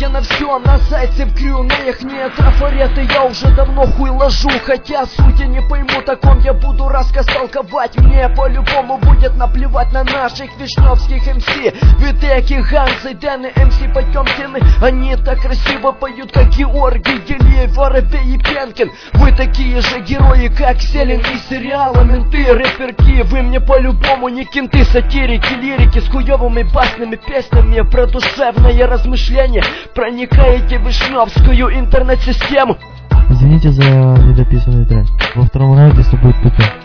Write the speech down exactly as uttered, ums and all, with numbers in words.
я на все, на зайцев крю, на их не трафареты я уже давно хуй ложу. Хотя суть я не пойму, так он я буду рассказ толковать. Мне по-любому будет наплевать на наших вишневских эм си. Ведь эти Гансы, Дэны, эм си Потемкины, они так красиво поют, как Георгий Гелиев, Воробей и Пенкин. Вы такие же герои, как Селин и сериала «Менты», рэперки. Вы мне по-любому не кенты, сатирики, лирики с хуёвыми басными песнями про душевное размышление. Проникаете в вишневскую интернет-систему. Извините за недописанный трек. Во втором раунде все будет путем.